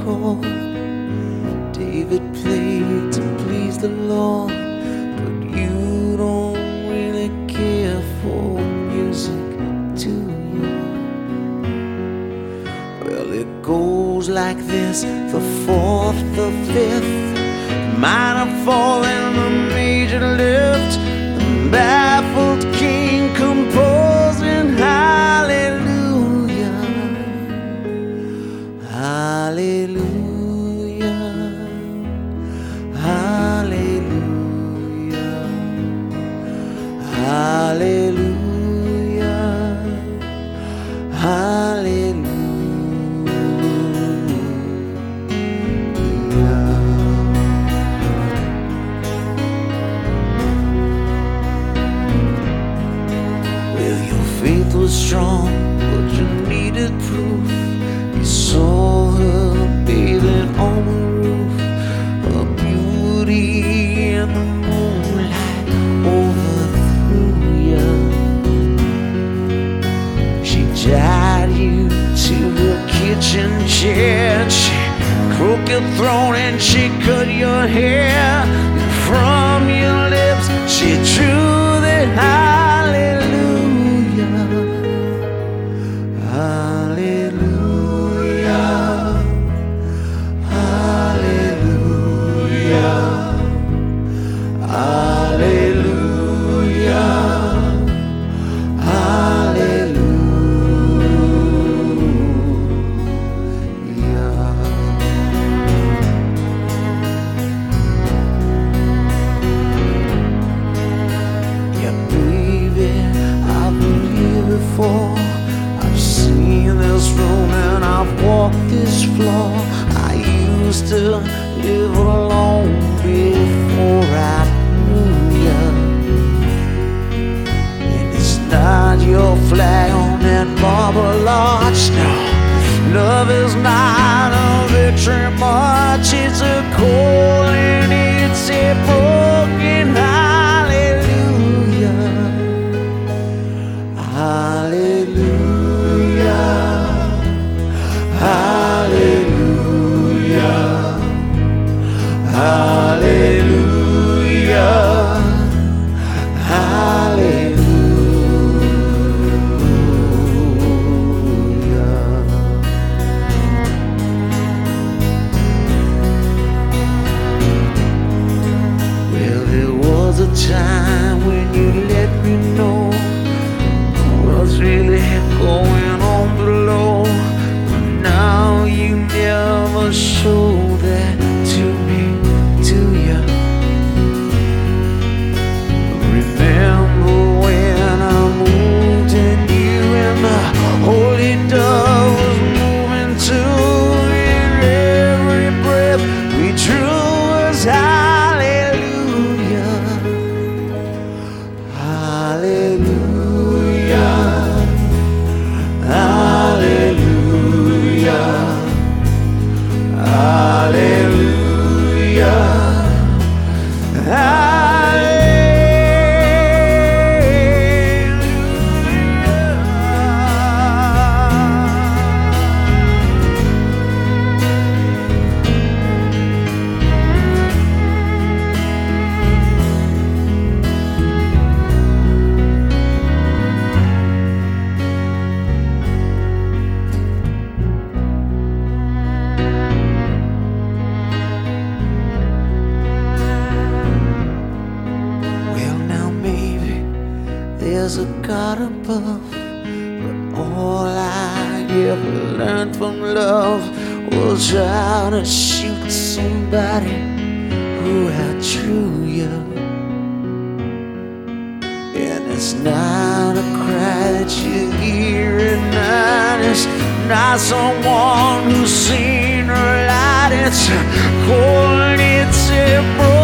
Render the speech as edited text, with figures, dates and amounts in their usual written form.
chord David played to please the Lord, but you don't really care for music, do you? Well, it goes like this: the fourth, the fifth, minor fall and the major lift, the baffled king composing hallelujah, hallelujah, hallelujah, hallelujah, hallelujah. Faith was strong, but you needed proof. You saw her bathing on the roof, her beauty in the moonlight overthrew you. She tied you to her kitchen chair, she crooked your throat and she cut your hair. And from your lips she drew the hallelujah. Hallelujah, hallelujah, hallelujah, hallelujah. Yeah, baby, I've been here before. I've seen this room and I've walked this floor. I used to live alone before I knew you. And it's not your flag on that marble arch, no. Love is not a victory march, it's a call and it's a broken hallelujah, hallelujah, hallelujah, hallelujah, hallelujah. Well, there was a time when you let me know what's really going on below. Now you never show that to me, do ya? Remember when I moved in you and the holy dove was moving too, and every breath we drew was hallelujah, hallelujah, hallelujah, hallelujah, hallelujah. There's a God above, but all I ever learned from love was how to shoot somebody who outdrew you. And it's not a cry that you hear at night, it's not someone who's seen her light, it's a cold, it's a broken